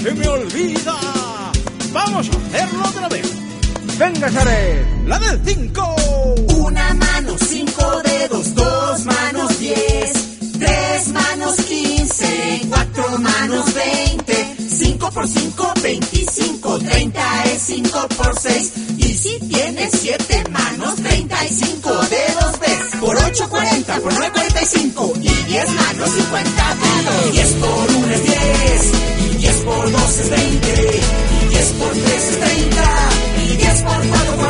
se me olvida. Vamos a hacerlo otra vez. Venga, Sare, la del 5. Una mano, 5 dedos, 2 manos, 10, 3 manos, 15, 4 manos, 20, 5 por 5, 25, 30 es 5 por 6. Y si tienes 7 manos, 35 dedos ves. Por 8, 40, por 9, 45. Y 10 manos, 50 dedos. 10 por 1 es 10. Y 10 por 2 es 20. Y 10 por 3 es 30. Y 10 por 4,